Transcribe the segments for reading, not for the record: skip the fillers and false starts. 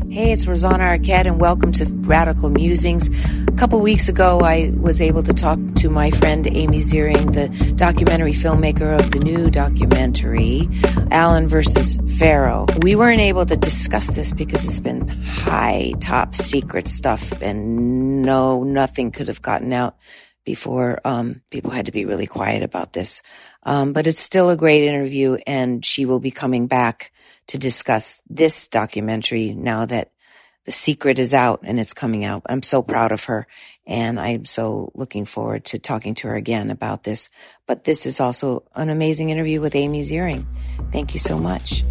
Hey, it's Rosanna Arquette, and welcome to Radical Musings. A couple weeks ago, I was able to talk to my friend Amy Ziering, the documentary filmmaker of the new documentary, Allen versus Farrow. We weren't able to discuss this because it's been high, top secret stuff, and nothing could have gotten out before. People had to be really quiet about this. But it's still a great interview, and she will be coming back to discuss this documentary now that the secret is out and it's coming out. I'm so proud of her, and I'm so looking forward to talking to her again about this. But this is also an amazing interview with Amy Ziering. Thank you so much.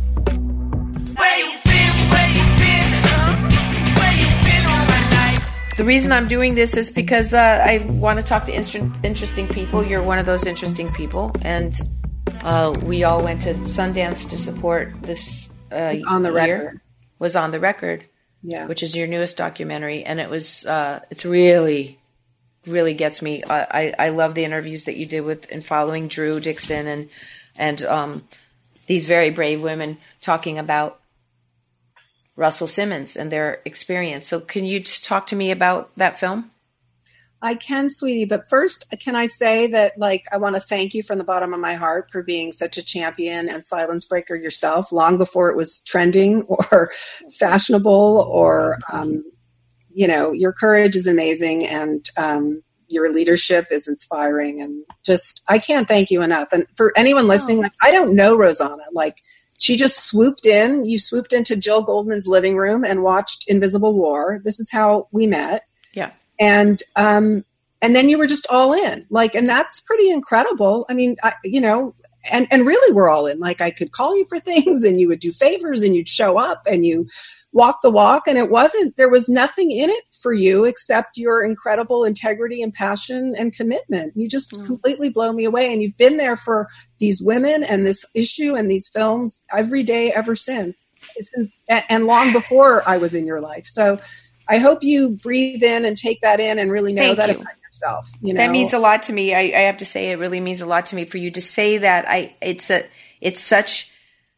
The reason I'm doing this is because I want to talk to interesting people. You're one of those interesting people, and we all went to Sundance to support this On the Record. Was On the Record, yeah, which is your newest documentary, and it was it's really gets me. I love the interviews that you did with and following Drew Dixon and these very brave women talking about Russell Simmons and their experience. So can you talk to me about that film? I can, sweetie. But first, can I say that, I want to thank you from the bottom of my heart for being such a champion and silence breaker yourself, long before it was trending or fashionable or, your courage is amazing, and your leadership is inspiring, and just, I can't thank you enough. And for anyone listening, I don't know Rosanna. She just swooped in. You swooped into Jill Goldman's living room and watched Invisible War. This is how we met. Yeah. And then you were just all in, and that's pretty incredible. I mean, and really we're all in. I could call you for things, and you would do favors, and you'd show up, and you walk the walk. And there was nothing in it for you except your incredible integrity and passion and commitment. You just completely blow me away. And you've been there for these women and this issue and these films every day ever since, and long before I was in your life. So I hope you breathe in and take that in and really know that about yourself. That means a lot to me. I have to say, it really means a lot to me for you to say that. It's such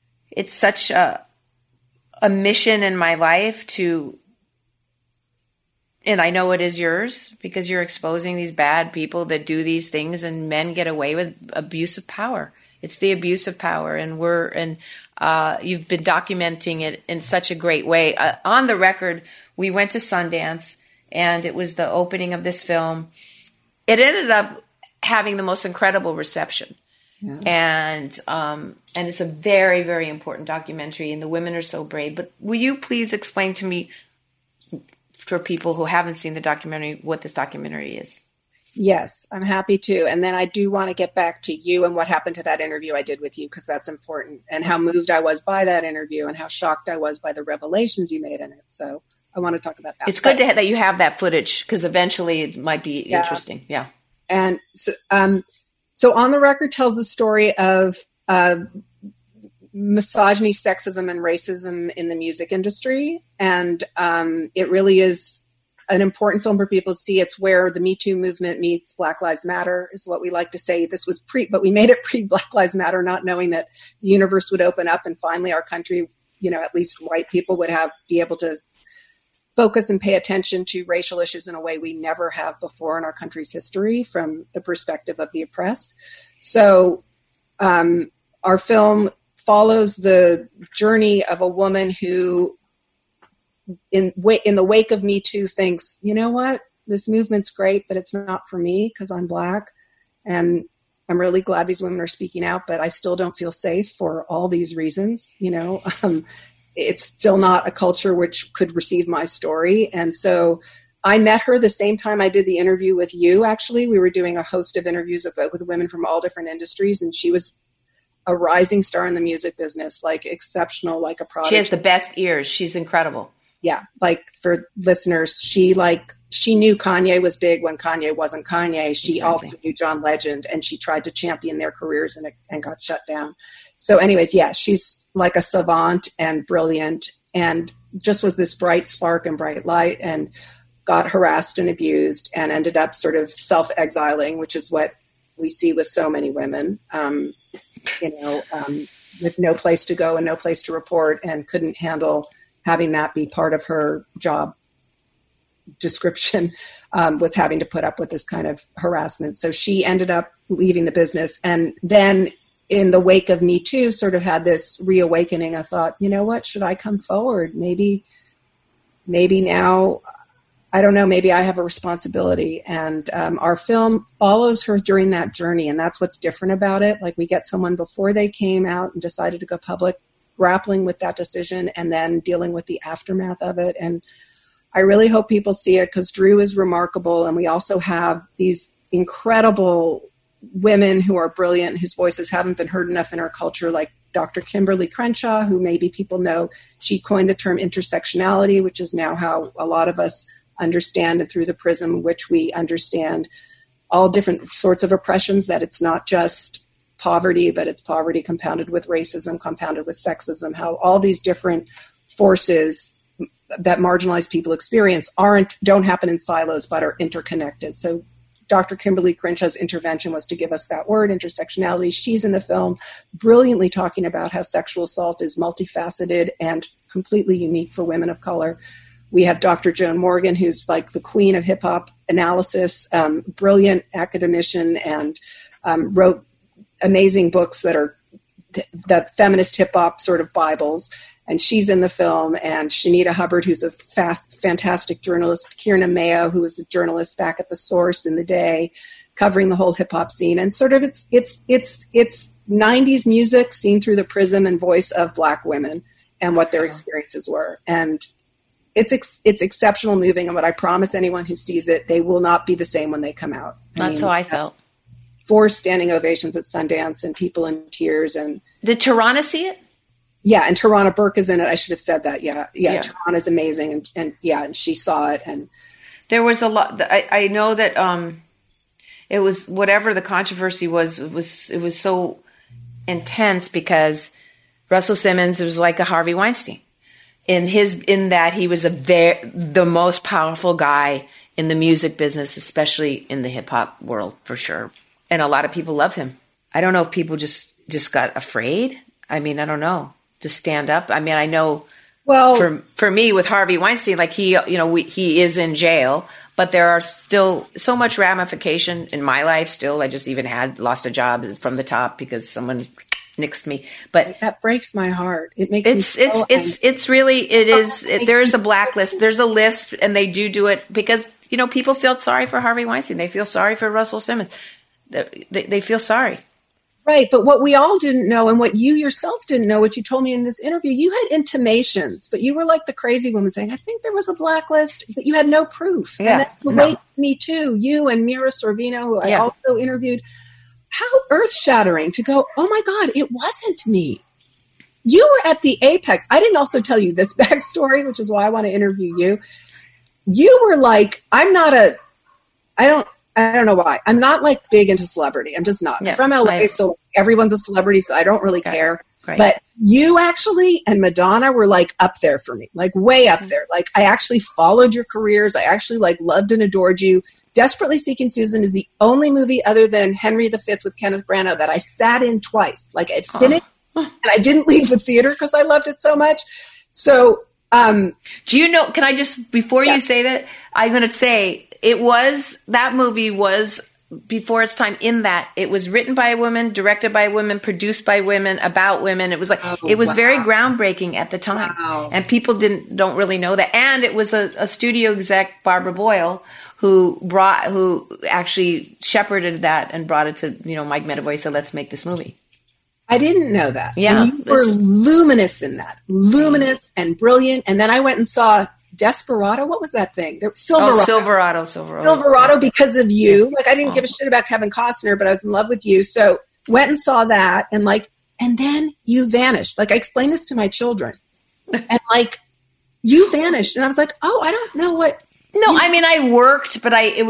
a mission in my life to, and I know it is yours, because you're exposing these bad people that do these things, and men get away with abuse of power. It's the abuse of power, and you've been documenting it in such a great way. On the Record, we went to Sundance, and it was the opening of this film. It ended up having the most incredible reception, and it's a very, very important documentary, and the women are so brave. But will you please explain to me, for people who haven't seen the documentary, what this documentary is? Yes, I'm happy to. And then I do want to get back to you and what happened to that interview I did with you, because that's important, and how moved I was by that interview and how shocked I was by the revelations you made in it. So I want to talk about that. It's good that you have that footage, because eventually it might be interesting. Yeah. And so On the Record tells the story of misogyny, sexism, and racism in the music industry. And it really is an important film for people to see. It's where the Me Too movement meets Black Lives Matter, is what we like to say. This was but we made it pre-Black Lives Matter, not knowing that the universe would open up and finally our country, at least white people would be able to focus and pay attention to racial issues in a way we never have before in our country's history from the perspective of the oppressed. So our film follows the journey of a woman who, in the wake of Me Too, thinks, you know what, this movement's great, but it's not for me because I'm Black. And I'm really glad these women are speaking out, but I still don't feel safe for all these reasons. It's still not a culture which could receive my story. And so I met her the same time I did the interview with you. Actually, we were doing a host of interviews with women from all different industries, and she was a rising star in the music business, exceptional, a prodigy. She has the best ears. She's incredible. Yeah. For listeners, she knew Kanye was big when Kanye wasn't Kanye. She also knew John Legend, and she tried to champion their careers and got shut down. So anyways, she's like a savant and brilliant, and just was this bright spark and bright light, and got harassed and abused and ended up sort of self-exiling, which is what we see with so many women, with no place to go and no place to report, and couldn't handle having that be part of her job description, was having to put up with this kind of harassment. So she ended up leaving the business. And then in the wake of Me Too, sort of had this reawakening. I thought, you know what, should I come forward? Maybe now, I don't know, maybe I have a responsibility. And our film follows her during that journey. And that's what's different about it. Like, we get someone before they came out and decided to go public, grappling with that decision, and then dealing with the aftermath of it. And I really hope people see it, because Drew is remarkable. And we also have these incredible women who are brilliant, whose voices haven't been heard enough in our culture, like Dr. Kimberly Crenshaw, who maybe people know. She coined the term intersectionality, which is now how a lot of us understand it, through the prism which we understand all different sorts of oppressions, that it's not just poverty, but it's poverty compounded with racism, compounded with sexism, how all these different forces that marginalized people experience don't happen in silos, but are interconnected. So Dr. Kimberly Crenshaw's intervention was to give us that word, intersectionality. She's in the film brilliantly talking about how sexual assault is multifaceted and completely unique for women of color. We have Dr. Joan Morgan, who's like the queen of hip hop analysis, brilliant academician, and wrote amazing books that are the feminist hip hop sort of Bibles. And she's in the film. And Shanita Hubbard, who's a fantastic journalist. Kierna Mayo, who was a journalist back at The Source in the day, covering the whole hip hop scene. And sort of it's 90s music seen through the prism and voice of Black women and what their experiences were. And it's exceptional, moving. And what I promise anyone who sees it, they will not be the same when they come out. That's how I felt. 4 standing ovations at Sundance and people in tears. And did Tarana see it? Yeah, and Tarana Burke is in it. I should have said that. Yeah. Tarana's amazing, and she saw it. And there was a lot. I know that it was, whatever the controversy was, it was so intense, because Russell Simmons was like a Harvey Weinstein in that he was the most powerful guy in the music business, especially in the hip hop world, for sure. And a lot of people love him. I don't know if people just got afraid. I mean, I don't know. To stand up. I mean, I know. Well, for me with Harvey Weinstein, like he is in jail, but there are still so much ramification in my life. Still, I just even lost a job from the top because someone nixed me. But that breaks my heart. It makes me so there is a blacklist. There's a list, and they do it because people feel sorry for Harvey Weinstein. They feel sorry for Russell Simmons. They feel sorry. Right. But what we all didn't know, and what you yourself didn't know, what you told me in this interview, you had intimations, but you were like the crazy woman saying, I think there was a blacklist, but you had no proof. Yeah, and then Me Too, you and Mira Sorvino, who I also interviewed, how earth-shattering to go, oh my God, it wasn't me. You were at the apex. I didn't also tell you this backstory, which is why I want to interview you. You were like, I don't know why. I'm not like big into celebrity. I'm just not. I'm from LA, so everyone's a celebrity, so I don't really care. Right. But you actually and Madonna were like up there for me, like way up there. Like I actually followed your careers. I actually like loved and adored you. Desperately Seeking Susan is the only movie other than Henry V with Kenneth Branagh that I sat in twice. Like it finished and I didn't leave the theater because I loved it so much. So do you know, can I just, before you say that, I'm going to say, that movie was before its time, in that it was written by a woman, directed by a woman, produced by women, about women. It was like, very groundbreaking at the time. Wow. And people don't really know that. And it was a studio exec, Barbara Boyle, who actually shepherded that and brought it to, Mike Medavoy said, let's make this movie. I didn't know that. Yeah. And you were luminous in that. Luminous and brilliant. And then I went and saw Desperado. What was that thing? Silverado. Silverado, because of you. Like I didn't give a shit about Kevin Costner, but I was in love with you. So went and saw that, and then you vanished. Like I explained this to my children, and you vanished, and I was like, oh, I don't know what. No, I mean I worked, but I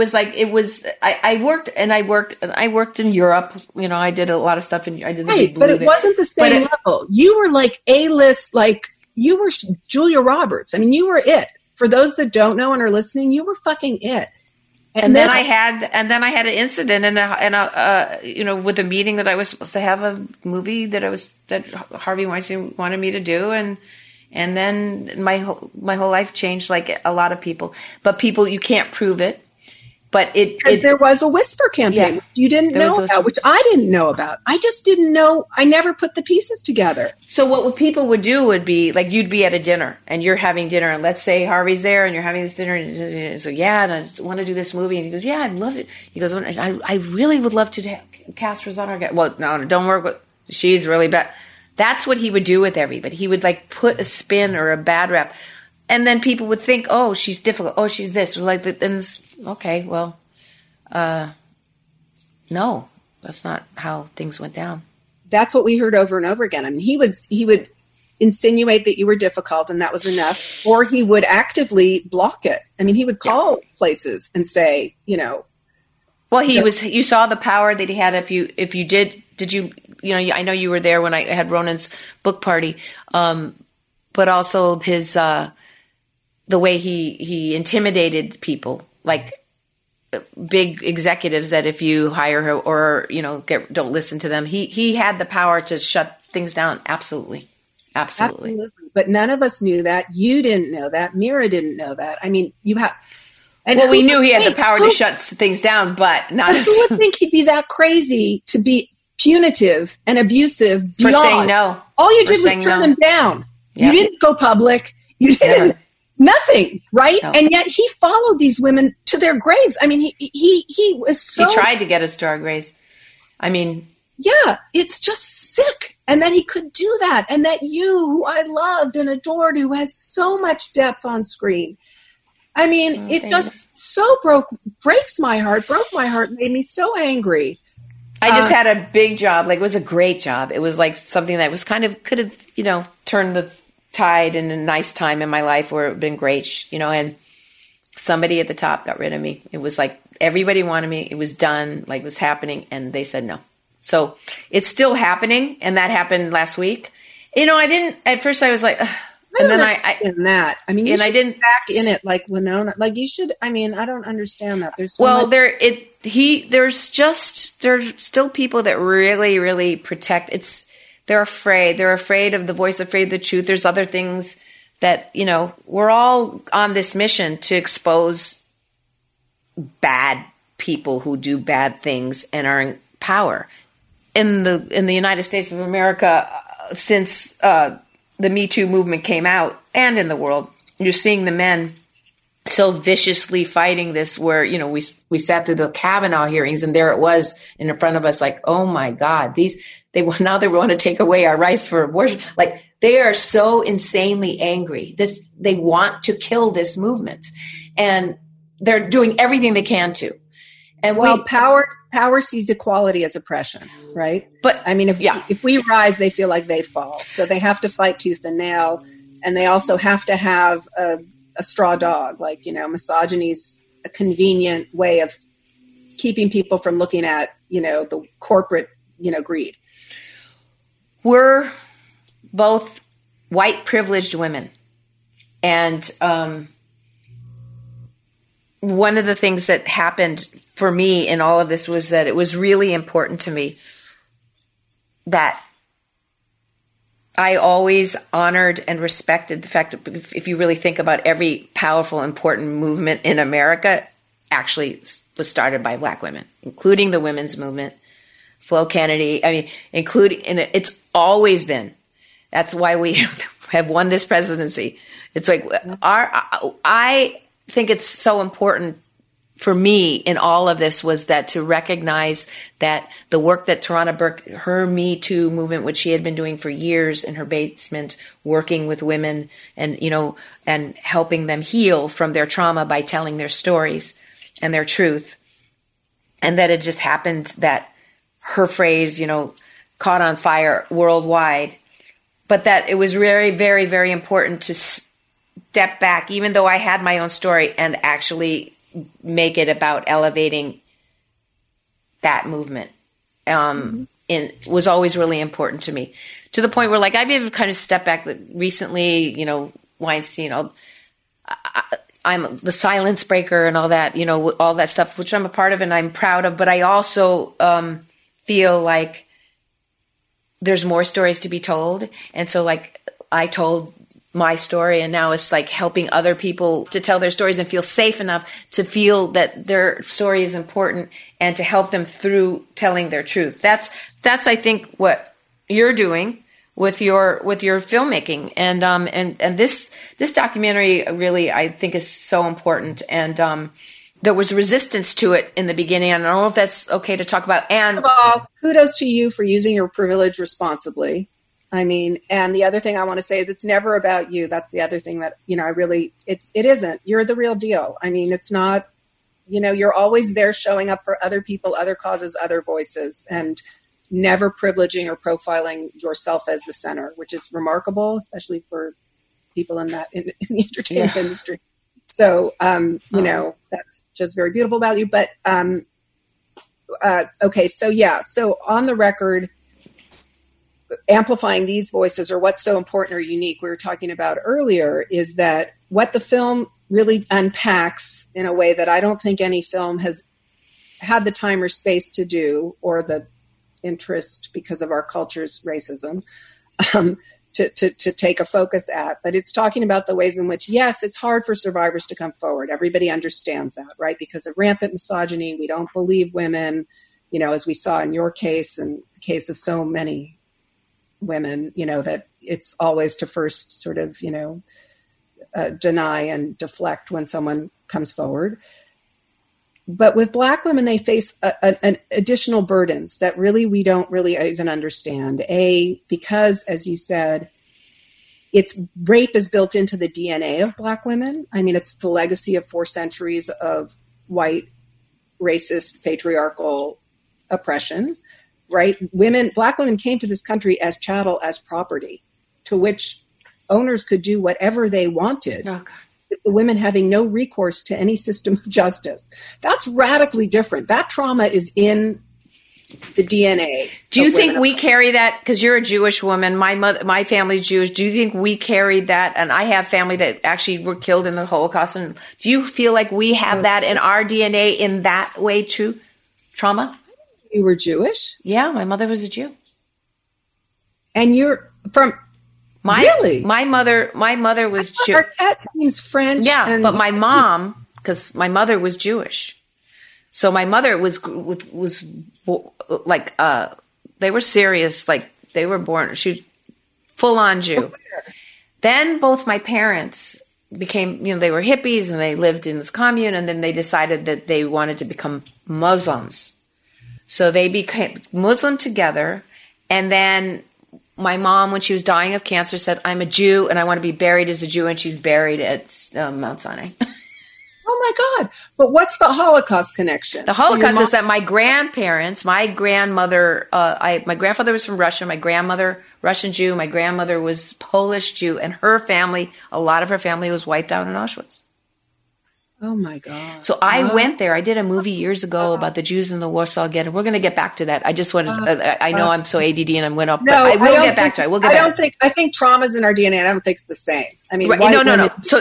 worked in Europe. I did a lot of stuff, and I did the Big Blue. But it wasn't the same level. You were like A-list, like you were Julia Roberts. I mean, you were it. For those that don't know and are listening, you were fucking it. And then I had an incident with a meeting that I was supposed to have a movie that Harvey Weinstein wanted me to do, and And then my whole life changed, like a lot of people. But people, you can't prove it. But because there was a whisper campaign you didn't know about, which I didn't know about. I just didn't know. I never put the pieces together. So what people would do would be like, you'd be at a dinner and you're having dinner, and let's say Harvey's there and you're having this dinner, and so and I want to do this movie, and he goes, I'd love it. He goes, I really would love to cast Rosanna. Well, no, don't work with. She's really bad. That's what he would do with everybody. He would like put a spin or a bad rap. And then people would think, oh, she's difficult. Oh, she's this. Or like, and okay, well, no, that's not how things went down. That's what we heard over and over again. I mean, he would insinuate that you were difficult and that was enough, or he would actively block it. I mean, he would call places and say, Well, you saw the power that he had. If you did you, I know you were there when I had Ronan's book party, but also his, the way he intimidated people, like big executives, that if you hire her or don't listen to them, he had the power to shut things down. Absolutely. But none of us knew that. You didn't know that. Mira didn't know that. I mean, you have. We knew he had the power to shut things down, but not. Who would think he'd be that crazy to be punitive and abusive beyond? For saying no. All you did was turn him down. Yeah. You didn't go public. You didn't. Nothing, right? No. And yet he followed these women to their graves. I mean, he was so... He tried to get us to our graves. I mean... Yeah, it's just sick. And that he could do that. And that you, who I loved and adored, who has so much depth on screen. I mean, it just so broke my heart, made me so angry. I just had a big job. Like, it was a great job. It was like something that was kind of, could have, turned the tide in a nice time in my life where it would have been great, and somebody at the top got rid of me. It was like everybody wanted me. It was done, like it was happening, and they said no. So it's still happening, and that happened last week. I didn't, at first I was like, ugh. And then I mean, you didn't back in it like Winona, like you should. I mean, I don't understand that. There's there's still people that really, really protect. They're afraid. They're afraid of the voice, afraid of the truth. There's other things that, we're all on this mission to expose bad people who do bad things and are in power. In the United States of America, since the Me Too movement came out, and in the world, you're seeing the men so viciously fighting this, where, we sat through the Kavanaugh hearings, and there it was in front of us, like, oh my God, they want to take away our rights for abortion. Like, they are so insanely angry. They want to kill this movement, and they're doing everything they can to. And power sees equality as oppression, right? But I mean, if we rise, they feel like they fall. So they have to fight tooth and nail, and they also have to have a straw dog. Like, misogyny's a convenient way of keeping people from looking at, the corporate, greed. We're both white privileged women. And one of the things that happened for me in all of this was that it was really important to me that I always honored and respected the fact that, if you really think about, every powerful, important movement in America actually was started by Black women, including the women's movement, Flo Kennedy. I mean, and it's always been. That's why we have won this presidency. It's like I think it's so important for me in all of this was that to recognize that the work that Tarana Burke, her Me Too movement, which she had been doing for years in her basement, working with women and, and helping them heal from their trauma by telling their stories and their truth. And that it just happened that her phrase, caught on fire worldwide, but that it was very, very, very important to step back, even though I had my own story, and actually make it about elevating that movement. Was always really important to me, to the point where, like, I've even kind of stepped back recently, Weinstein, I'm the silence breaker and all that, all that stuff, which I'm a part of and I'm proud of. But I also feel like there's more stories to be told. And so, like, I told my story, and now it's like helping other people to tell their stories and feel safe enough to feel that their story is important and to help them through telling their truth. That's I think what you're doing with your filmmaking, and this documentary really I think is so important, and there was resistance to it in the beginning. I don't know if that's okay to talk about. And first of all, kudos to you for using your privilege responsibly. I mean, and the other thing I want to say is it's never about you. That's the other thing that, it isn't. You're the real deal. I mean, it's not, you're always there showing up for other people, other causes, other voices, and never privileging or profiling yourself as the center, which is remarkable, especially for people in the entertainment industry. So, that's just very beautiful about you. But, okay. So on the record, amplifying these voices, or what's so important or unique we were talking about earlier, is that what the film really unpacks in a way that I don't think any film has had the time or space to do, or the interest because of our culture's racism, to take a focus at. But it's talking about the ways in which, yes, it's hard for survivors to come forward. Everybody understands that, right? Because of rampant misogyny, we don't believe women, as we saw in your case and the case of so many women, that it's always to first sort of, deny and deflect when someone comes forward. But with Black women, they face an additional burdens that really we don't really even understand. Because, as you said, rape is built into the DNA of Black women. I mean, it's the legacy of 4 centuries of white, racist, patriarchal oppression. Right? Black women came to this country as chattel, as property, to which owners could do whatever they wanted. Oh, the women having no recourse to any system of justice. That's radically different. That trauma is in the DNA. Do you think we carry that? Because you're a Jewish woman. My family's Jewish. Do you think we carry that? And I have family that actually were killed in the Holocaust. And do you feel like we have that in our DNA in that way too? Trauma? You were Jewish? Yeah, my mother was a Jew. And you're from really? My mother was Jewish. Arquette means French. Yeah, but my mom, because my mother was Jewish, so my mother was like they were serious, like they were born. She was full on Jew. Then both my parents became, they were hippies and they lived in this commune, and then they decided that they wanted to become Muslims. So they became Muslim together, and then my mom, when she was dying of cancer, said, "I'm a Jew and I want to be buried as a Jew," and she's buried at Mount Sinai. Oh my God! But what's the Holocaust connection? The Holocaust is that my grandparents, my grandmother, my grandfather was from Russia, my grandmother Russian Jew, my grandmother was Polish Jew, and her family, a lot of her family was wiped out in Auschwitz. Oh my God. So I went there. I did a movie years ago about the Jews in the Warsaw Ghetto. We're going to get back to that. I just wanted I know I'm so ADD and I went up, but I will get back to it. I think trauma's in our DNA. I don't think it's the same. I mean, right, no. So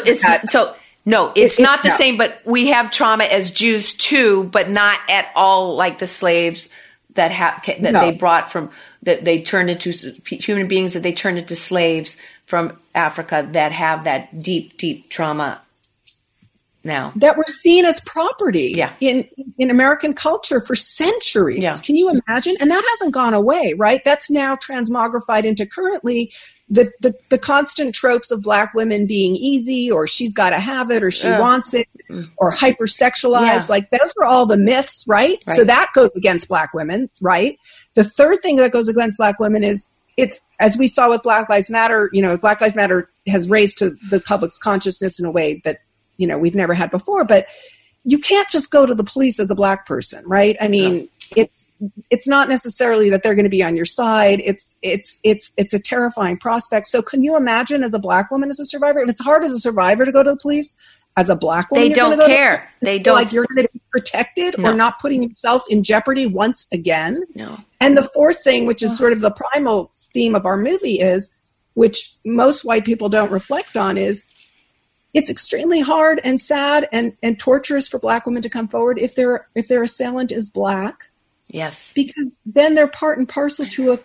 it's not the same, but we have trauma as Jews too, but not at all like the slaves that they brought from, that they turned into human beings, that they turned into slaves from Africa that have that deep, deep trauma. Now that were seen as property in American culture for centuries. Yeah. Can you imagine? And that hasn't gone away, right? That's now transmogrified into currently the constant tropes of Black women being easy, or she's got to have it, or she wants it, or hypersexualized. Yeah. Like those are all the myths, right? So that goes against Black women, right? The third thing that goes against Black women is, it's, as we saw with Black Lives Matter, Black Lives Matter has raised to the public's consciousness in a way that we've never had before, but you can't just go to the police as a Black person, right? I mean, it's not necessarily that they're going to be on your side. It's a terrifying prospect. So can you imagine as a Black woman, as a survivor, and it's hard as a survivor to go to the police, as a Black woman, they don't care. They don't, like you're going to be protected or not putting yourself in jeopardy once again. No. And the fourth thing, which is sort of the primal theme of our movie, is, which most white people don't reflect on, is it's extremely hard and sad and torturous for Black women to come forward if their assailant is Black. Yes. Because then they're part and parcel to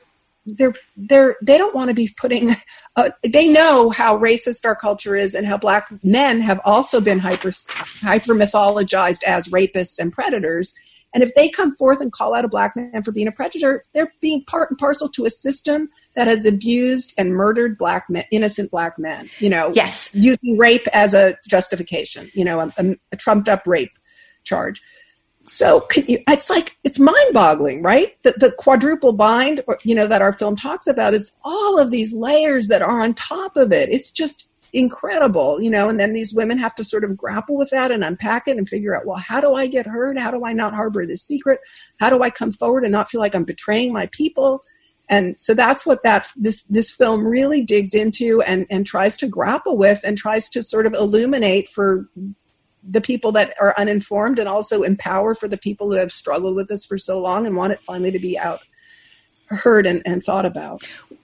they don't want to be putting, they know how racist our culture is and how black men have also been hyper mythologized as rapists and predators. And if they come forth and call out a black man for being a predator, they're being part and parcel to a system that has abused and murdered black men, innocent black men, Yes. Using rape as a justification, a trumped up rape charge. So it's mind-boggling, right? The quadruple bind, that our film talks about is all of these layers that are on top of it. It's just incredible, and then these women have to sort of grapple with that and unpack it and figure out, well, how do I get heard? How do I not harbor this secret? How do I come forward and not feel like I'm betraying my people? And so that's what this film really digs into and tries to grapple with and tries to sort of illuminate for the people that are uninformed and also empower for the people who have struggled with this for so long and want it finally to be heard and thought about.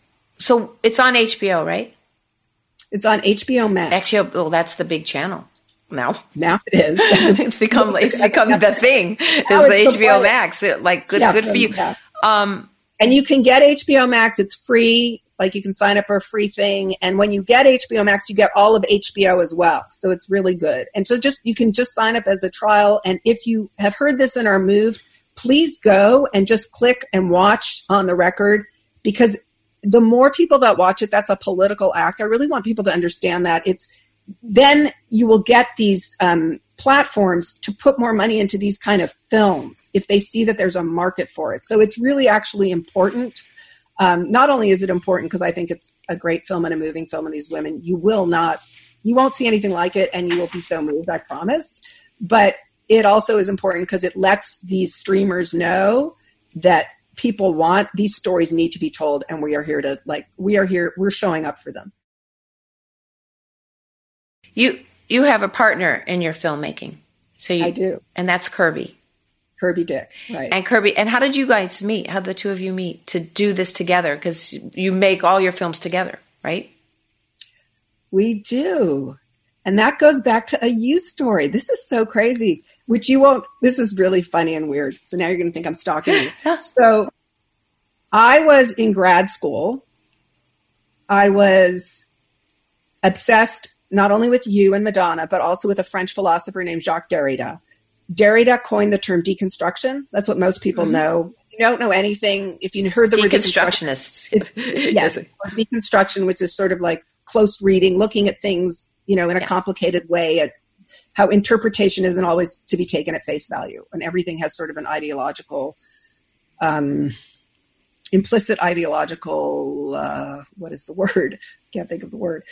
So it's on HBO, right? It's on HBO Max. Well, that's the big channel now. Now it is. It's become the thing. It's HBO Max. Good for you. Yeah. And you can get HBO Max. It's free. Like you can sign up for a free thing. And when you get HBO Max, you get all of HBO as well. So it's really good. And so you can just sign up as a trial. And if you have heard this and are moved, please go and just click and watch On the Record, because the more people that watch it, that's a political act. I really want people to understand that. Then you will get these platforms to put more money into these kind of films if they see that there's a market for it. So it's really actually important. Not only is it important because I think it's a great film and a moving film, and these women, you won't see anything like it, and you will be so moved, I promise. But it also is important because it lets these streamers know that people want these stories, need to be told, and we're showing up for them. You have a partner in your filmmaking. I do. And that's Kirby Dick, right. And Kirby, and how did you guys meet? How did the two of you meet to do this together? Because you make all your films together, right? We do. And that goes back to a you story. This is so crazy, which you won't, this is really funny and weird. So now you're going to think I'm stalking you. So I was in grad school. I was obsessed not only with you and Madonna, but also with a French philosopher named Jacques Derrida. Derrida coined the term deconstruction. That's what most people know. If you don't know anything, if you heard the word deconstructionists. Yes, deconstruction, which is sort of like close reading, looking at things, in a complicated way, at how interpretation isn't always to be taken at face value, and everything has sort of an ideological, implicit ideological, what is the word? Can't think of the word.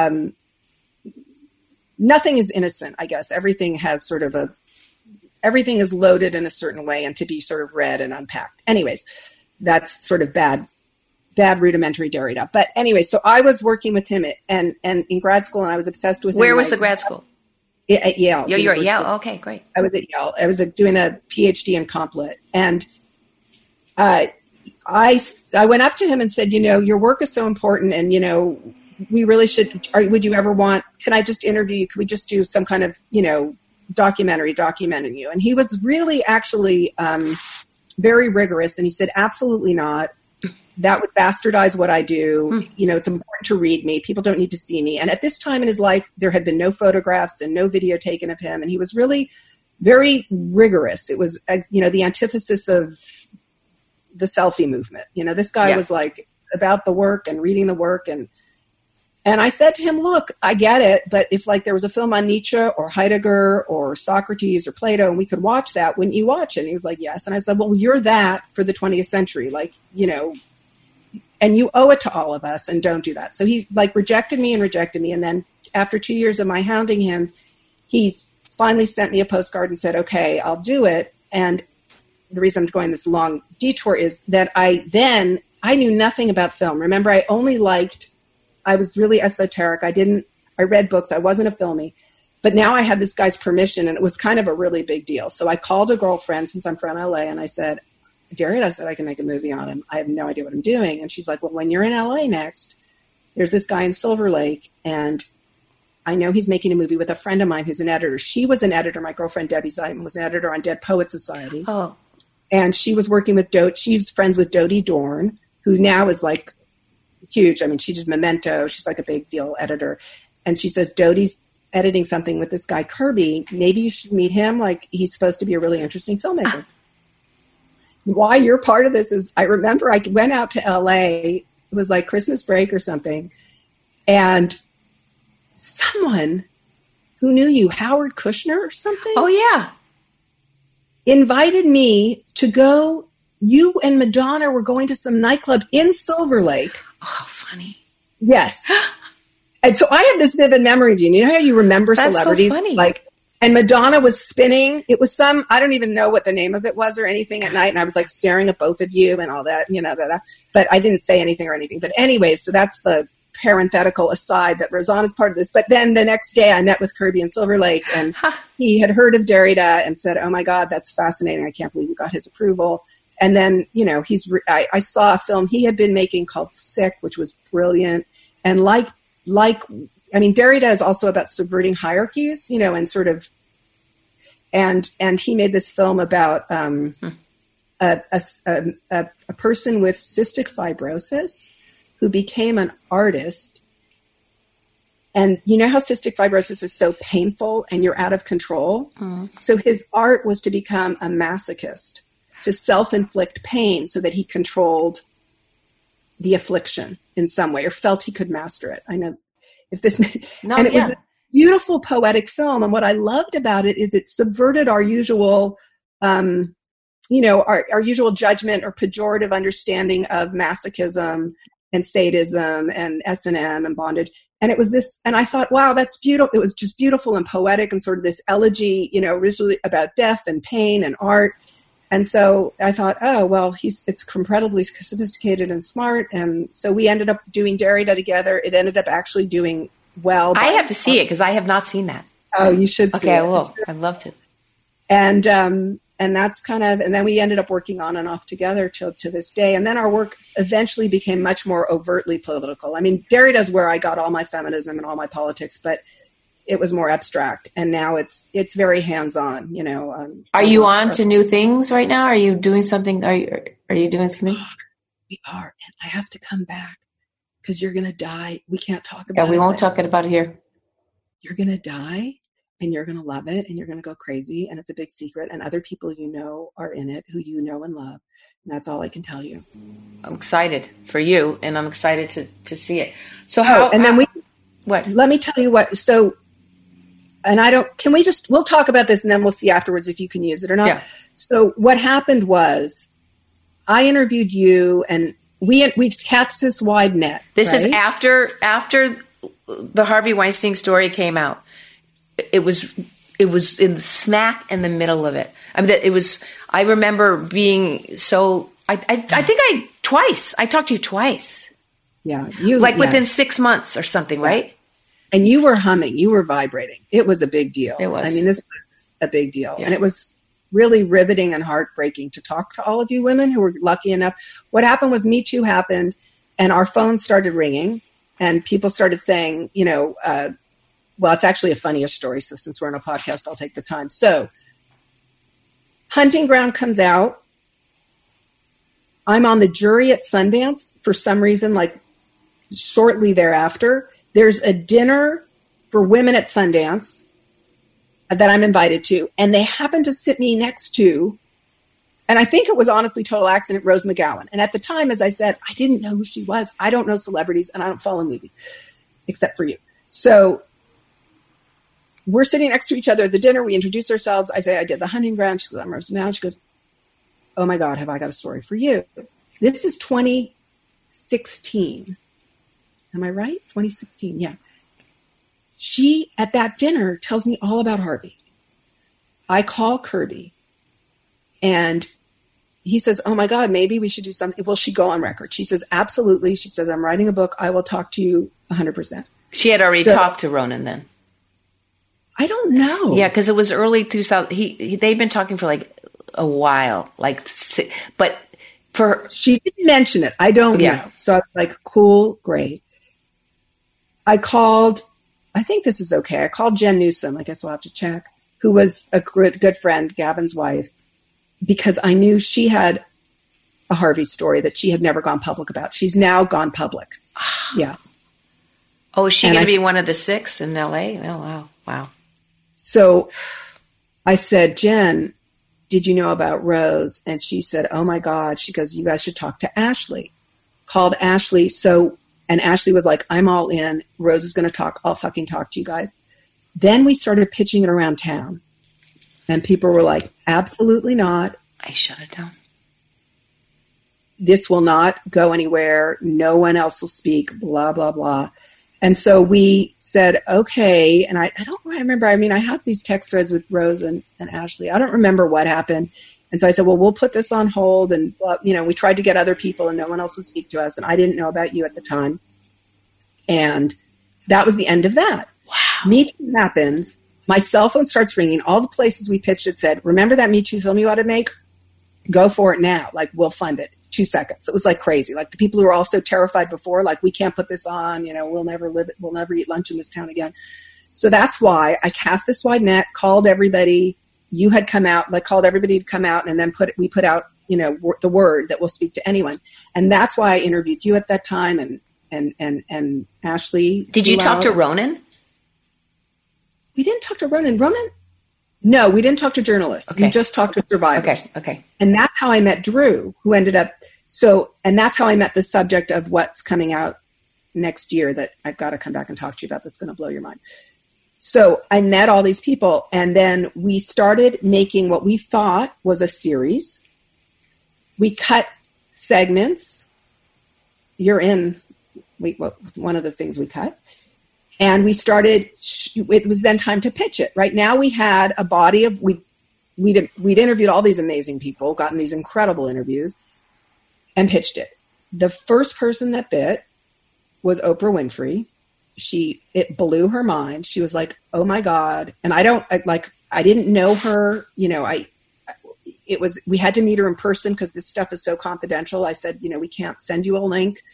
Nothing is innocent, I guess. Everything has sort of everything is loaded in a certain way and to be sort of read and unpacked. Anyways, that's sort of bad rudimentary Derrida. But anyway, so I was working with him and in grad school, and I was obsessed with him. Where was the grad school? At Yale. You're at Yale? Okay, great. I was at Yale. I was doing a PhD in comp lit. And I went up to him and said, your work is so important, and, we really should, would you ever can I just interview you? Could we just do some kind of, documentary documenting you? And he was really actually very rigorous. And he said, absolutely not. That would bastardize what I do. It's important to read me. People don't need to see me. And at this time in his life, there had been no photographs and no video taken of him. And he was really very rigorous. It was, the antithesis of the selfie movement. This guy was like about the work and reading the work. And I said to him, look, I get it, but if there was a film on Nietzsche or Heidegger or Socrates or Plato and we could watch that, wouldn't you watch it? And he was like, yes. And I said, well, you're that for the 20th century, and you owe it to all of us, and don't do that. So he rejected me. And then after 2 years of my hounding him, he finally sent me a postcard and said, okay, I'll do it. And the reason I'm going this long detour is that I knew nothing about film. Remember, I was really esoteric. I read books. I wasn't a filmie. But now I had this guy's permission, and it was kind of a really big deal. So I called a girlfriend, since I'm from LA, and I said, Derrida said I can make a movie on him. I have no idea what I'm doing. And she's like, well, when you're in LA next, there's this guy in Silver Lake, and I know he's making a movie with a friend of mine who's an editor. She was an editor. My girlfriend, Debbie Zeitman, was an editor on Dead Poets Society. Oh. And she was working with she's friends with Dodie Dorn, who now is like huge. I mean, she did Memento. She's like a big deal editor. And she says, Dodie's editing something with this guy, Kirby. Maybe you should meet him. Like, he's supposed to be a really interesting filmmaker. Why you're part of this is, I remember I went out to LA. It was like Christmas break or something. And someone who knew you, Howard Kushner or something. Oh, yeah. Invited me to go. You and Madonna were going to some nightclub in Silver Lake. Oh, funny. Yes. And so I have this vivid memory of you. You know how you remember That's celebrities? So funny. Like, and Madonna was spinning. It was some, I don't even know what the name of it was or anything at night. And I was like staring at both of you and all that, you know, but I didn't say anything or anything. But anyway, so that's the parenthetical aside that Rosanna's part of this. But then the next day I met with Kirby in Silver Lake, and he had heard of Derrida and said, oh my God, that's fascinating. I can't believe you got his approval. And then, you know, I saw a film he had been making called Sick, which was brilliant. And like, I mean, Derrida is also about subverting hierarchies, you know, and sort of, and he made this film about a person with cystic fibrosis who became an artist. And you know how cystic fibrosis is so painful and you're out of control? So his art was to become a masochist, to self-inflict pain so that he controlled the affliction in some way or felt he could master it. I know if this, and it was a beautiful poetic film. And what I loved about it is it subverted our usual, you know, our usual judgment or pejorative understanding of masochism and sadism and S&M and bondage. And it was this, and I thought, wow, that's beautiful. It was just beautiful and poetic and sort of this elegy, you know, originally about death and pain and art. And so I thought, oh, well, it's incredibly sophisticated and smart. And so we ended up doing Derrida together. It ended up actually doing well. I have to see it because I have not seen that. Oh, you should see it. Okay, I will. I'd love to. And that's kind of, and then we ended up working on and off together to this day. And then our work eventually became much more overtly political. I mean, Derrida is where I got all my feminism and all my politics, but it was more abstract. And now it's very hands-on, you know. Are you on to new things right now? Are you doing something? Are you doing something? We are. And I have to come back because you're going to die. We can't talk about it. Yeah, we won't talk about it here. You're going to die. And you're going to love it, and you're going to go crazy, and it's a big secret, and other people you know are in it who you know and love. And that's all I can tell you. I'm excited for you, and I'm excited to see it. So what? Let me tell you what. So, and we'll talk about this, and then we'll see afterwards if you can use it or not. Yeah. So what happened was I interviewed you, and we cast this wide net. This right? is after the Harvey Weinstein story came out. It was in the smack in the middle of it. I mean, I remember being so. I think I talked to you twice. Yeah, within 6 months or something, right? And you were humming, you were vibrating. It was a big deal. It was. I mean, this was a big deal, yeah. And it was really riveting and heartbreaking to talk to all of you women who were lucky enough. What happened was Me Too happened, and our phones started ringing, and people started saying, you know. Well, it's actually a funnier story, so since we're on a podcast, I'll take the time. So, Hunting Ground comes out. I'm on the jury at Sundance for some reason, like shortly thereafter. There's a dinner for women at Sundance that I'm invited to, and they happen to sit me next to, and I think it was honestly total accident, Rose McGowan. And at the time, as I said, I didn't know who she was. I don't know celebrities, and I don't follow movies, except for you. So, we're sitting next to each other at the dinner. We introduce ourselves. I say, I did the Hunting Ground. She goes, I'm Rose McGowan. She goes, oh my God, have I got a story for you? This is 2016. Am I right? 2016, yeah. She, at that dinner, tells me all about Harvey. I call Kirby, and he says, oh my God, maybe we should do something. Will she go on record? She says, absolutely. She says, I'm writing a book. I will talk to you 100%. She had already talked to Ronan then. I don't know. Yeah, because it was early 2000. They've been talking for like a while, but she didn't mention it. I don't know. So I was like, cool, great. I called. I think this is okay. I called Jen Newsom. I guess we'll have to check. Who was a good friend, Gavin's wife, because I knew she had a Harvey story that she had never gone public about. She's now gone public. Yeah. Oh, is she going to be one of the 6 in LA? Oh, wow. Wow. So I said, Jen, did you know about Rose? And she said, oh my God. She goes, you guys should talk to Ashley. Called Ashley. And Ashley was like, I'm all in. Rose is going to talk. I'll fucking talk to you guys. Then we started pitching it around town. And people were like, absolutely not. I shut it down. This will not go anywhere. No one else will speak, blah, blah, blah. And so we said, okay. And I don't remember. I mean, I have these text threads with Rose and Ashley. I don't remember what happened. And so I said, well, we'll put this on hold. And, we tried to get other people and no one else would speak to us. And I didn't know about you at the time. And that was the end of that. Wow. Me Too happens. My cell phone starts ringing. All the places we pitched it said, remember that Me Too film you ought to make? Go for it now. Like, we'll fund it. 2 seconds. It was like crazy. Like the people who were all so terrified before, like, we can't put this on, we'll never eat lunch in this town again. So that's why I cast this wide net, called everybody. You had come out, called everybody to come out, and then we put out, the word that will speak to anyone. And that's why I interviewed you at that time and Ashley. Did you talk to Ronan? We didn't talk to Ronan. No, we didn't talk to journalists. Okay. We just talked to survivors. Okay. And that's how I met Drew, who ended up, and that's how I met the subject of what's coming out next year that I've got to come back and talk to you about that's going to blow your mind. So I met all these people, and then we started making what we thought was a series. We cut segments. You're in one of the things we cut. And we started, it was then time to pitch it. Right now we had a body of, we'd interviewed all these amazing people, gotten these incredible interviews, and pitched it. The first person that bit was Oprah Winfrey. It blew her mind. She was like, oh my God. And I didn't know her, we had to meet her in person because this stuff is so confidential. I said, we can't send you a link,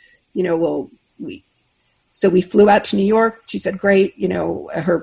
So we flew out to New York. She said, great. The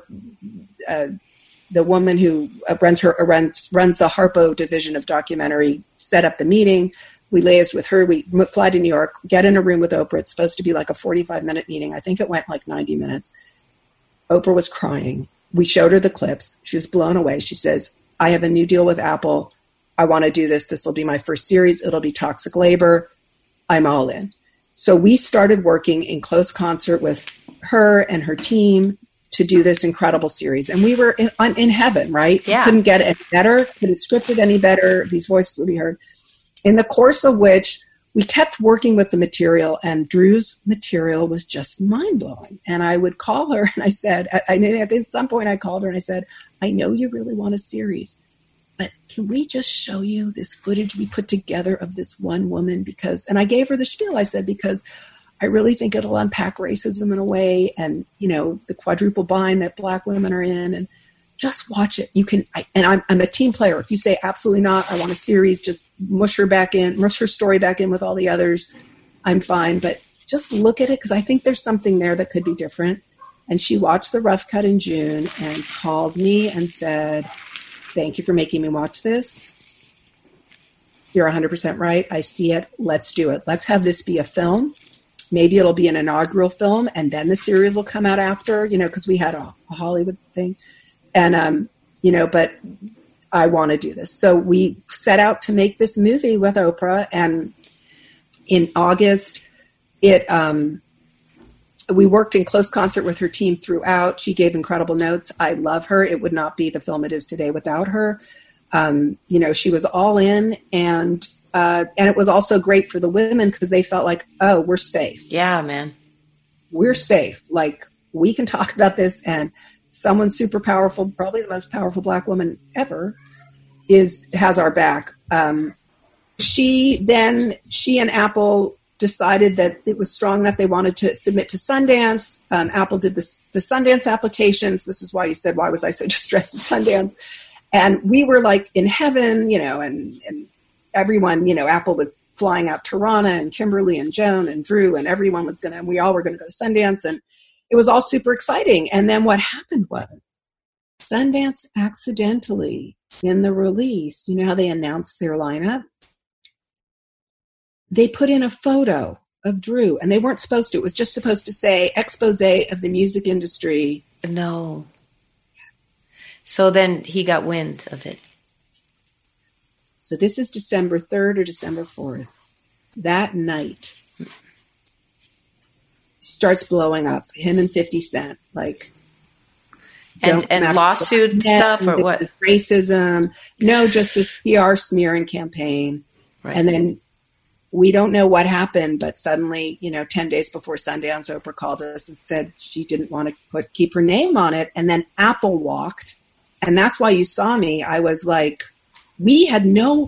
woman who runs the Harpo division of documentary set up the meeting. We liaised with her. We fly to New York, get in a room with Oprah. It's supposed to be like a 45-minute meeting. I think it went like 90 minutes. Oprah was crying. We showed her the clips. She was blown away. She says, I have a new deal with Apple. I want to do this. This will be my first series. It'll be Toxic Labor. I'm all in. So we started working in close concert with her and her team to do this incredible series. And we were in heaven, right? Yeah. Couldn't get it any better, couldn't script it any better. These voices would be heard. In the course of which we kept working with the material, and Drew's material was just mind-blowing. And I would call her and I said, at some point I called her and I said, I know you really want a series, but can we just show you this footage we put together of this one woman? And I gave her the spiel. I said, because I really think it'll unpack racism in a way, and, the quadruple bind that Black women are in, and just watch it. You can, I'm a team player. If you say absolutely not, I want a series, just mush her story back in with all the others, I'm fine. But just look at it, because I think there's something there that could be different. And she watched the rough cut in June and called me and said, thank you for making me watch this. You're 100% right. I see it. Let's do it. Let's have this be a film. Maybe it'll be an inaugural film, and then the series will come out after, because we had a Hollywood thing. And, but I want to do this. So we set out to make this movie with Oprah. And in August, we worked in close concert with her team throughout. She gave incredible notes. I love her. It would not be the film it is today without her. She was all in, and it was also great for the women because they felt like, oh, we're safe. Yeah, man. We're safe. Like, we can talk about this, and someone super powerful, probably the most powerful Black woman ever, has our back. She and Apple decided that it was strong enough. They wanted to submit to Sundance. Apple did the Sundance applications. This is why you said, why was I so distressed at Sundance? And we were like in heaven, and everyone, Apple was flying out Tarana and Kimberly and Joan and Drew, and everyone was we all were going to go to Sundance, and it was all super exciting. And then what happened was Sundance accidentally, in the release, how they announced their lineup? they put in a photo of Drew, and they weren't supposed to. It was just supposed to say expose of the music industry. No. So then he got wind of it. So this is December 3rd or December 4th. That night, starts blowing up. Him and 50 Cent, like, and lawsuit stuff or what? Racism. No, just this PR smearing campaign. Right. And then we don't know what happened, but suddenly, 10 days before Sundance, Oprah called us and said she didn't want to keep her name on it. And then Apple walked. And that's why you saw me. I was like, we had no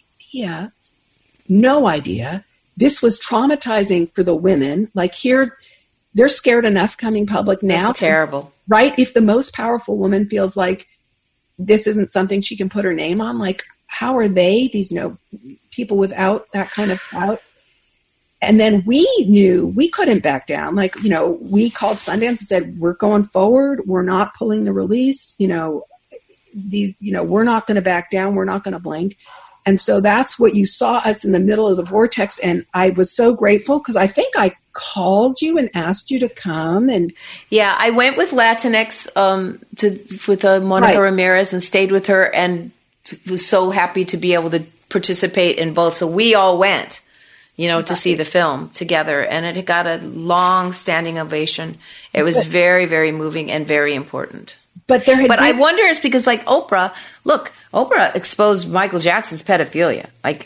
idea. This was traumatizing for the women. Like here, they're scared enough coming public now. That's terrible. Right? If the most powerful woman feels like this isn't something she can put her name on, like how are they, these people without that kind of clout? And then we knew we couldn't back down. Like, we called Sundance and said, we're going forward. We're not pulling the release. We're not going to back down. We're not going to blink. And so that's what you saw us in the middle of the vortex. And I was so grateful because I think I called you and asked you to come. And yeah, I went with Latinx with Monica Ramirez and stayed with her and was so happy to be able to participate in both. So we all went, to see the film together. And it got a long standing ovation. It was very, very moving and very important. But I wonder it's because like Oprah exposed Michael Jackson's pedophilia. Like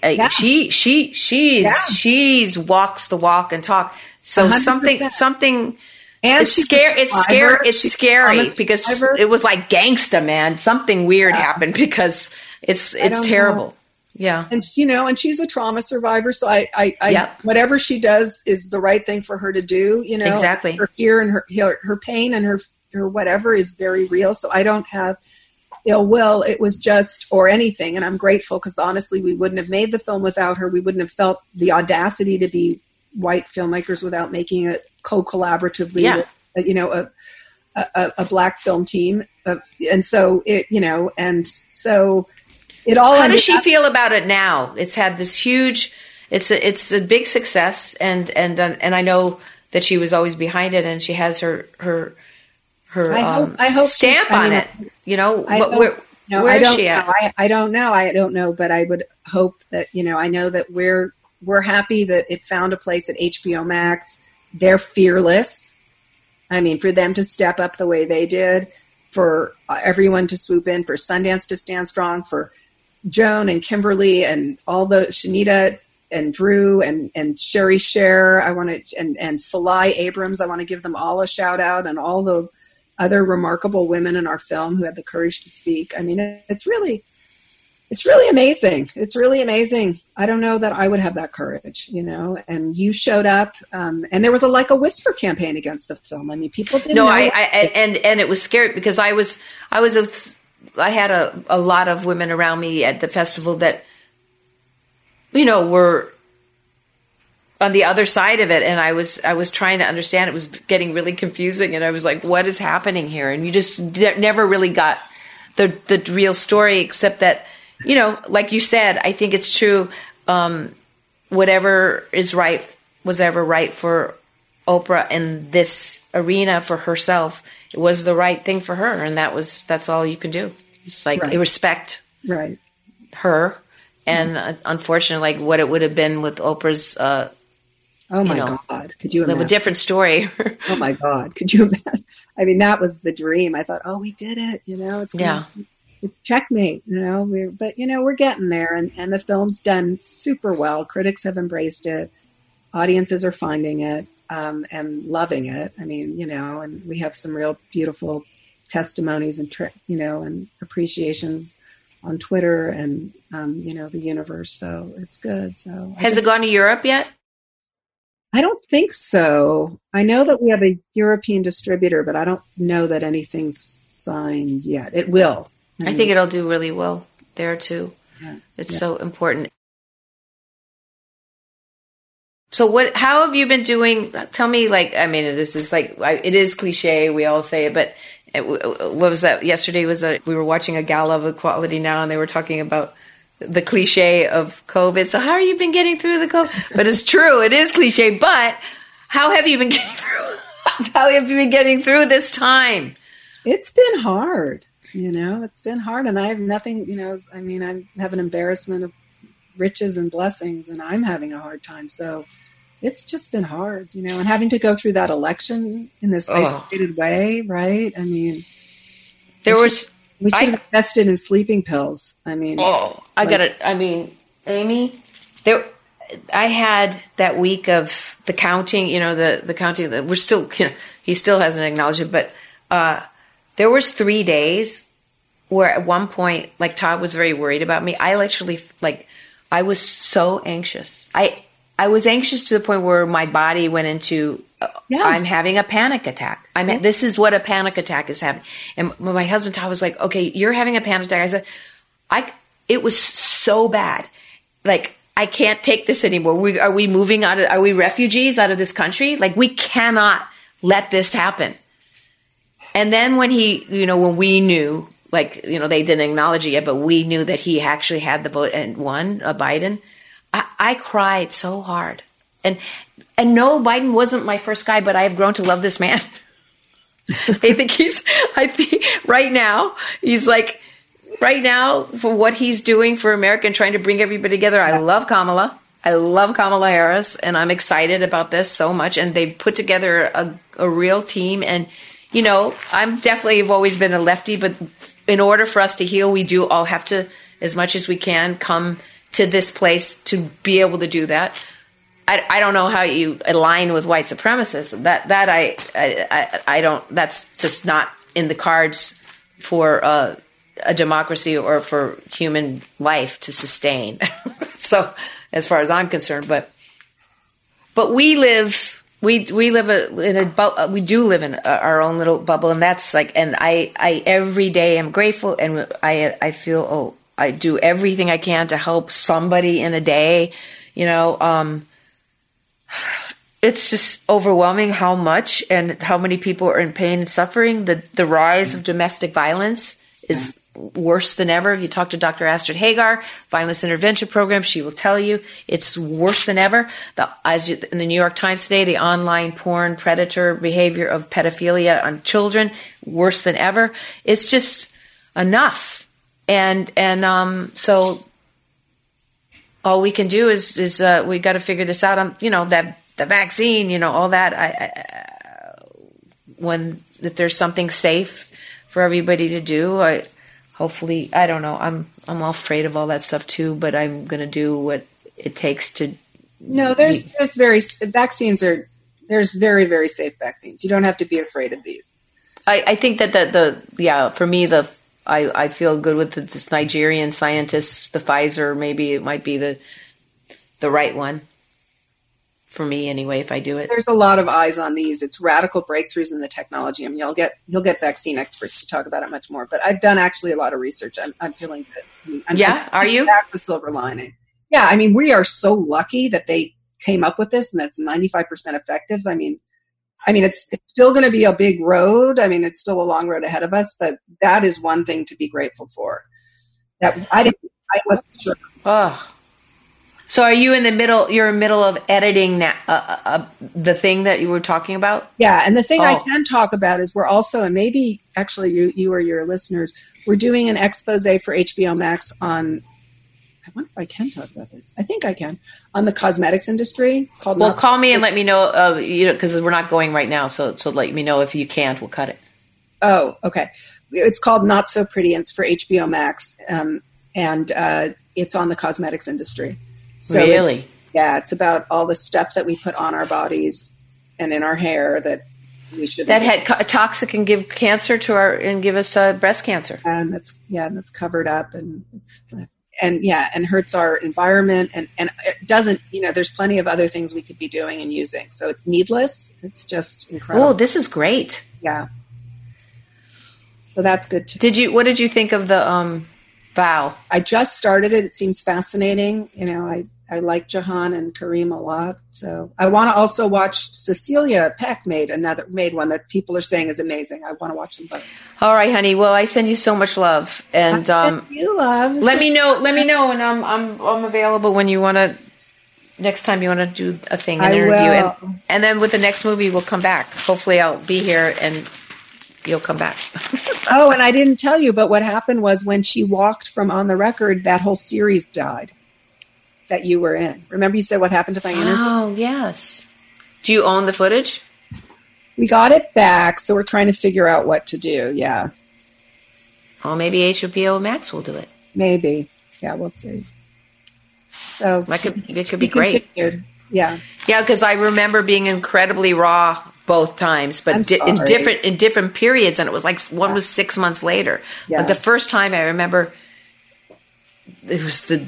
she's walks the walk and talk. So 100%. something and it's scary. It's scary because it was like gangsta, man. Something weird happened because it's terrible. Know. Yeah. And and she's a trauma survivor. So I whatever she does is the right thing for her to do, Exactly. Her fear and her pain and her whatever is very real. So I don't have ill will. It was just, or anything. And I'm grateful because honestly, we wouldn't have made the film without her. We wouldn't have felt the audacity to be white filmmakers without making it co-collaboratively with, a black film team. And so so it all. How does she feel about it now? It's had this huge, it's a big success. And I know that she was always behind it and she has her I hope stamp on it. Where is she at? I don't know, but I would hope that, I know that we're happy that it found a place at HBO Max. They're fearless. I mean, for them to step up the way they did, for everyone to swoop in, for Sundance to stand strong, for Joan and Kimberly and all the Shanita and Drew and Sherry Sher, and Salai Abrams, I want to give them all a shout out, and all the other remarkable women in our film who had the courage to speak. I mean, it's really amazing. It's really amazing. I don't know that I would have that courage, and you showed up, and there was a whisper campaign against the film. I mean, people didn't know. And it was scary because I had a lot of women around me at the festival that, were on the other side of it, and I was trying to understand. It was getting really confusing, and I was like, "What is happening here?" And you just never really got the real story, except that, like you said, I think it's true. Whatever is right was ever right for Oprah in this arena for herself. It was the right thing for her, and that's all you can do. It's like respect her, and unfortunately, like what it would have been with Oprah's. Oh my God! Could you imagine? A different story. Oh my God! Could you imagine? I mean, that was the dream. I thought, oh, we did it. It's checkmate. But we're getting there, and the film's done super well. Critics have embraced it. Audiences are finding it and loving it. I mean, and we have some real beautiful testimonies and and appreciations on Twitter and the universe. So it's good. So has it gone to Europe yet? I don't think so. I know that we have a European distributor, but I don't know that anything's signed yet. It will. I think it'll do really well there too. Yeah. It's so important. So how have you been doing? Tell me, this is it is cliche. We all say it, but what was that? Yesterday we were watching a gala of Equality Now, and they were talking about the cliche of COVID. So how have you been getting through the COVID? But it's true. It is cliche. But how have you been getting through? How have you been getting through this time? It's been hard. It's been hard, and I have nothing, I have an embarrassment of riches and blessings, and I'm having a hard time. So it's just been hard, and having to go through that election in this isolated way, right? I mean, we should have invested in sleeping pills. I mean, Amy, I had that week of the counting, the counting that we're still, he still hasn't acknowledged it, but, there was 3 days where at one point, like Todd was very worried about me. I literally, I was so anxious. I was anxious to the point where my body went into, I'm having a panic attack. This is what a panic attack is having. And when my husband Todd was like, okay, you're having a panic attack. I said, it was so bad. Like, I can't take this anymore. Are we moving out of, are we refugees out of this country? Like, we cannot let this happen. And then when when we knew, they didn't acknowledge it yet, but we knew that he actually had the vote and won, Biden, I cried so hard. And no, Biden wasn't my first guy, but I have grown to love this man. I think right now, for what he's doing for America and trying to bring everybody together, I love Kamala. I love Kamala Harris, and I'm excited about this so much. And they've put together a real team. And I'm definitely have always been a lefty, but in order for us to heal, we do all have to, as much as we can, come to this place to be able to do that. I don't know how you align with white supremacists. I don't. That's just not in the cards for a democracy or for human life to sustain. So, as far as I'm concerned, but we live. We do live in our own little bubble, and that's and I every day am grateful, and I feel I do everything I can to help somebody in a day, it's just overwhelming how much and how many people are in pain and suffering. The rise of domestic violence is worse than ever. If you talk to Dr. Astrid Hagar, Violence Intervention Program, she will tell you it's worse than ever. In the New York Times today, the online porn predator behavior of pedophilia on children, worse than ever. It's just enough. And so all we can do is we got to figure this out. That the vaccine, all that. If there's something safe for everybody to do, hopefully, I don't know. I'm all afraid of all that stuff too, but I'm going to do what it takes to. No, there's vaccines are very, very safe vaccines. You don't have to be afraid of these. I think that for me, I feel good with this Nigerian scientists, the Pfizer, maybe it might be the right one for me anyway, if I do it. There's a lot of eyes on these. It's radical breakthroughs in the technology. I mean, you'll get vaccine experts to talk about it much more, but I've done actually a lot of research. I'm feeling good. Are you? That's the silver lining. Yeah. I mean, we are so lucky that they came up with this and that's 95% effective. I mean, it's still going to be a big road. I mean, it's still a long road ahead of us, but that is one thing to be grateful for. That I wasn't sure. Oh. So are you in the middle? You're in the middle of editing the thing that you were talking about? Yeah, and the thing I can talk about is we're also, and maybe actually you or your listeners, we're doing an expose for HBO Max on. I wonder if I can talk about this. I think I can on the cosmetics industry. Call me and let me know. Because we're not going right now, so let me know if you can't. We'll cut it. Oh, okay. It's called Not So Pretty, and it's for HBO Max, and it's on the cosmetics industry. So really? It's about all the stuff that we put on our bodies and in our hair that we should. That had toxic can give cancer and give us breast cancer. And that's covered up and and hurts our environment and it doesn't. There's plenty of other things we could be doing and using. So it's needless. It's just incredible. Oh, this is great. Yeah. So that's good too. What did you think of the Vow? I just started it. It seems fascinating. I like Jahan and Kareem a lot. So I want to also watch Cecilia Peck made one that people are saying is amazing. I want to watch them both. All right, honey. Well, I send you so much love, and you love. Let me know, and I'm available when you want to. Next time you want to do a thing, an interview, and then with the next movie, we'll come back. Hopefully, I'll be here and you'll come back. Oh, and I didn't tell you, but what happened was when she walked from On the Record, that whole series died that you were in. Remember you said what happened to my interview? Oh, yes. Do you own the footage? We got it back, so we're trying to figure out what to do, yeah. Well, maybe HBO Max will do it. Maybe. Yeah, we'll see. So it could be great. Continued. Yeah. Yeah, because I remember being incredibly raw both times, but in different periods, and it was like one was 6 months later. Yeah. But the first time I remember, it was it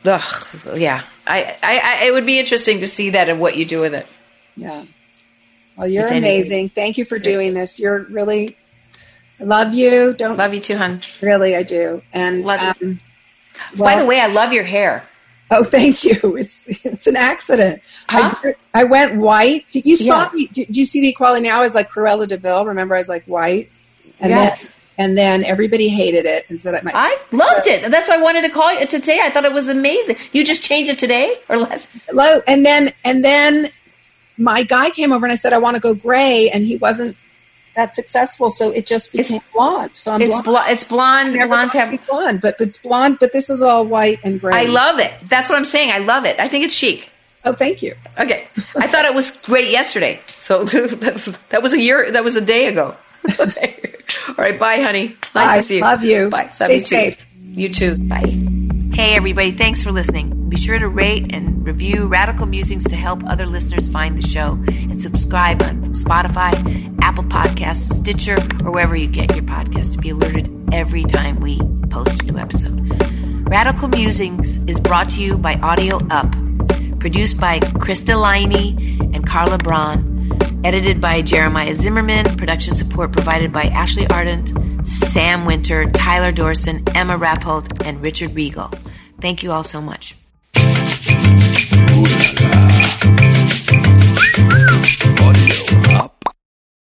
would be interesting to see that and what you do with it. Yeah. Well, you're amazing. Thank you for doing this. You're really, I love you. Love you too, hon. Really, I do. And by the way, I love your hair. Oh, thank you. It's an accident. Huh? I went white. You saw me. Did you see the Equality Now? I was like Cruella de Vil. Remember, I was like white. And yes. Then everybody hated it and said I loved it. That's why I wanted to call you today. I thought it was amazing. You just changed it today or less? And then my guy came over and I said, I want to go gray. And he wasn't that successful. So it just became blonde. So I'm blonde. It's blonde. Blondes have blonde, but it's blonde, but this is all white and gray. I love it. That's what I'm saying. I love it. I think it's chic. Oh, thank you. Okay. I thought it was great yesterday. So that was a day ago. Okay. All right. Bye, honey. Nice to see you. Love you. Bye. Stay safe. You too. Bye. Hey, everybody. Thanks for listening. Be sure to rate and review Radical Musings to help other listeners find the show. And subscribe on Spotify, Apple Podcasts, Stitcher, or wherever you get your podcast to be alerted every time we post a new episode. Radical Musings is brought to you by Audio Up. Produced by Krista Liney and Carla Braun. Edited by Jeremiah Zimmerman. Production support provided by Ashley Ardent, Sam Winter, Tyler Dorson, Emma Rappold, and Richard Regal. Thank you all so much. Ooh la la.